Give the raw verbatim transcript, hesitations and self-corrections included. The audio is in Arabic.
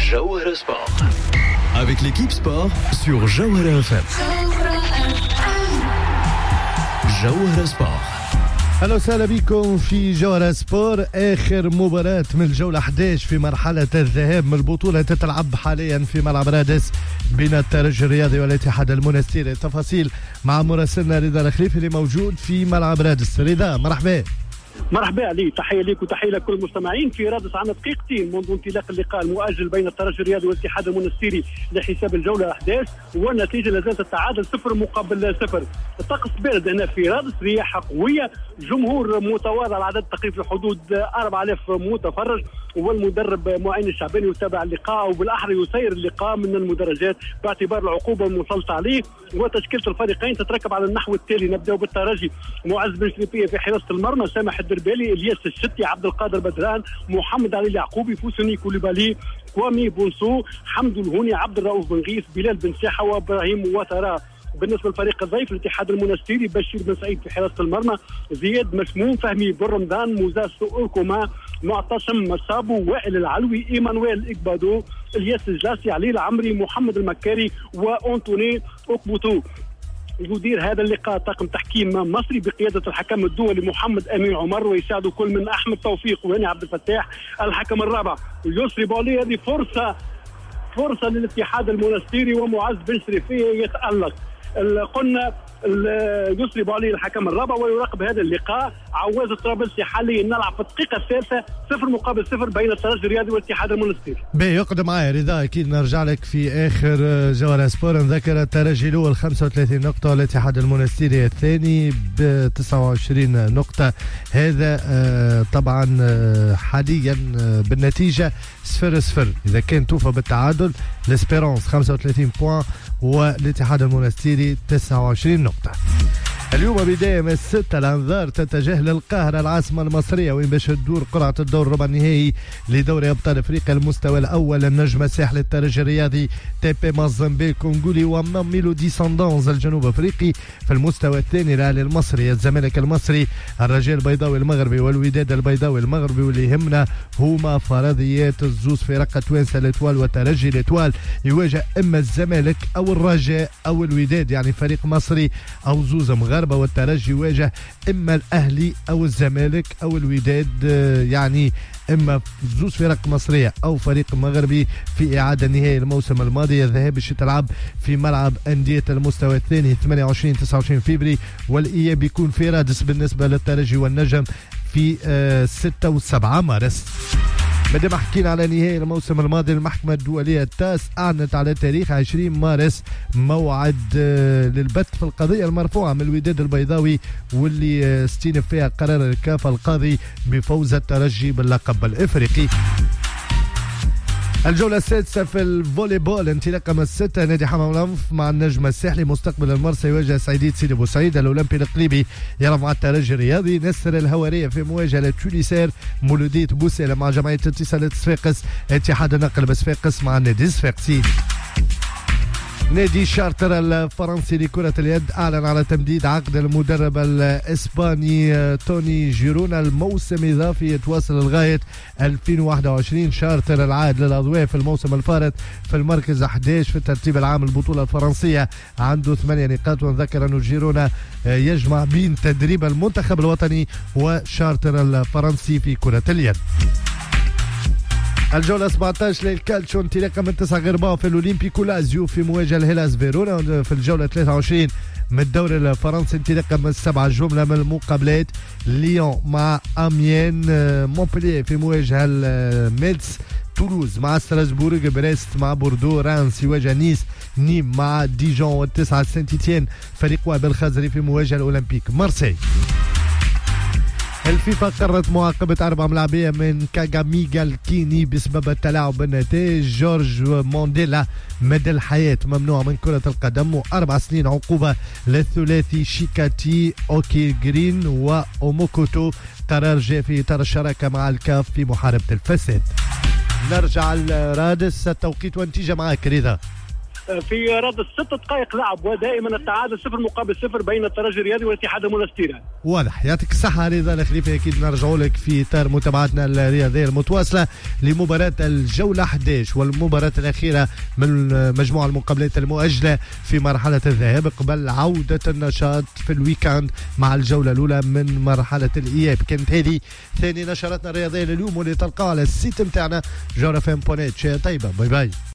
Jawhara Sport. Avec l'équipe sport sur Jawhara F M. Jawhara Sport. أهلا وسهلا بكم في جوهرة سبور. آخر مباراة من الجولة أحد عشر في مرحلة الذهاب من البطولة تتلعب حاليا في ملعب رادس بين الترجي الرياضي والاتحاد المنستيري. التفاصيل مع مراسلنا رضا الخليفي اللي موجود في ملعب رادس. رضا مرحبا. مرحبا علي، تحيه لك وتحيه لكل المستمعين. في رادس عنا دقيقتين منذ انطلاق اللقاء المؤجل بين الترجي الرياضي والاتحاد المنستيري لحساب الجوله أحد عشر، والنتيجه لازالت التعادل صفر مقابل صفر. الطقس بارد هنا في رادس، رياح قويه، جمهور متواضع، العدد تقريبا في حدود أربعة آلاف متفرج، والمدرب معين الشعباني يتابع اللقاء وبالاحرى يسير اللقاء من المدرجات باعتبار العقوبه المسلطه عليه. وتشكيله الفريقين تتركب على النحو التالي: نبدأ بالترجي معز بن شريفيه في حراسه المرمى، سامح الدربالي، الياس الشتي، عبد القادر بدران، محمد علي اليعقوبي، فوسوني كوليبالي، كوامي بونسو، حمد الهوني، عبد الرؤوف بن غيث، بلال بن ساحه، وابراهيم وترا. بالنسبه للفريق الضيف الاتحاد المنستيري: بشير بن سعيد في حراسه المرمى، زياد مسموم، فهمي بن رمضان، موزاس اوركوما، معتصم مصابو، وائل العلوي، ايمانويل اكبادو، الياس الجاسي، علي العمري، محمد المكاري، وانطوني اوكبوتو. يدير هذا اللقاء طاقم تحكيم مصري بقياده الحكم الدولي محمد امين عمر، ويساعده كل من احمد توفيق وهاني عبد الفتاح الحكم الرابع. يسري بولي، هذه فرصه فرصه للاتحاد المنستيري ومعز بن شريفيه يتالق. قلنا يسري بولي الحكم الرابع ويراقب هذا اللقاء. عواز الطرابلسي حاليا نلعب في الدقيقه الثالثه صفر مقابل صفر بين الترجي الرياضي والاتحاد المنستيري. بي يقدم معايا رضا، اكيد نرجع لك في اخر جوهرة سبور. نذكر الترجي الاول خمسة وثلاثين نقطه والاتحاد المنستيري الثاني ب تسعة وعشرين نقطه. هذا طبعا حاليا بالنتيجه صفر صفر. اذا كان توفى بالتعادل لاسبيرونس خمسة وثلاثين بوان والاتحاد المنستيري تسعة وعشرين نقطة. اليوم بداية من الستة الأنظار تتجه للقاهرة العاصمة المصرية، وين باش تدور قرعة الدور ربع النهائي لدوري أبطال أفريقيا المستوى الأول. النجم الساحلي الترجي الرياضي تيبي مازامبي الكونغولي وميلودي ساندونز الجنوب أفريقي. في المستوى الثاني الأهلي المصري، الزمالك المصري، الرجاء البيضاوي المغربي والوداد البيضاوي المغربي. واللي يهمنا هما فرضيات الزوز فرق توانسة الاتوال والترجي. الاتوال يواجه إما الزمالك أو الرجاء أو الوداد، يعني فريق مصري أو زوز مغربي، والترجي يواجه اما الاهلي او الزمالك او الوداد، يعني اما زوز فرق مصريه او فريق مغربي. في اعاده نهائي الموسم الماضي الذهاب باش تلعب في ملعب انديه المستوى الثاني ثمانية وعشرين تسعة وعشرين فبراير، والاياب يكون في رادس بالنسبه للترجي والنجم في ستة وسبعة مارس. مادام حكينا على نهاية الموسم الماضي، المحكمة الدولية التاس أعلنت على تاريخ عشرين مارس موعد للبت في القضية المرفوعة من الوداد البيضاوي، واللي استينف فيها قرار الكاف القاضي بفوز الترجي باللقب الإفريقي. الجولة السادسة في الفولي بول، انطلاقا من الستة نادي حمام الأنف مع النجم الساحلي مستقبل المرسى يواجه سعيدية سيدي بوسعيد. الأولمبي الإقليمي يلعب مع الترجي الرياضي. نسر الهوارية في مواجهة لتونسير. مولودية بوسيلة مع جمعية اتصالات صفاقس. اتحاد النقل بصفاقس مع النادي الصفاقسي. نادي شارتر الفرنسي لكرة اليد أعلن على تمديد عقد المدرب الإسباني توني جيرونا الموسم إضافي يتواصل لغاية ألفين وواحد وعشرين. شارتر العائد للأضواء في الموسم الفارط في المركز أحد عشر في الترتيب العام البطولة الفرنسية، عنده ثمانية نقاط. ونذكر أن جيرونا يجمع بين تدريب المنتخب الوطني وشارتر الفرنسي في كرة اليد. الجولة سبعة عشر للكالتشو، انطلاقا من تسعة غرباء في الأولمبيكو لازيو في مواجهة الهلاس فيرونا. في الجولة ثلاثة وعشرين من الدوري الفرنسي، انطلاقا من السبعة جملة من المقابلات: ليون مع أميين، مونبلييه في مواجهة الميلس، تولوز مع ستراسبورغ، بريست مع بوردو، رانس يواجه نيس، نيم مع ديجون، والتسعة سانت إتيان فريق وائل الخزري في مواجهة الأولمبيك مارسي. الفيفا قررت معاقبة أربع ملاعبية من كاغاميغا الكيني بسبب التلاعب بالنتائج. جورج مونديلا مدى الحياة ممنوع من كرة القدم، وأربع سنين عقوبة للثلاثي شيكاتي أوكي جرين وأوموكوتو. قرار جاء في إطار الشراكة مع الكاف في محاربة الفساد. نرجع لرادس، التوقيت والنتيجة معك رضا. في رادس ست دقائق لعب ودائما التعادل صفر مقابل صفر بين الترجي الرياضي والاتحاد المنستيري. واضح. يعطيك الصحة رضا الخليفي. أكيد نرجعوا لك في إطار متابعتنا الرياضية المتواصلة لمباراة الجولة أحد عشر والمباراة الأخيرة من مجموعة المقابلات المؤجلة في مرحلة الذهاب قبل عودة النشاط في الويكاند مع الجولة الأولى من مرحلة الإياب. كانت هذه ثاني نشراتنا الرياضية لليوم واللي تلقاها على السيت متاعنا جوهرة اف ام دوت نت. طيبة باي باي.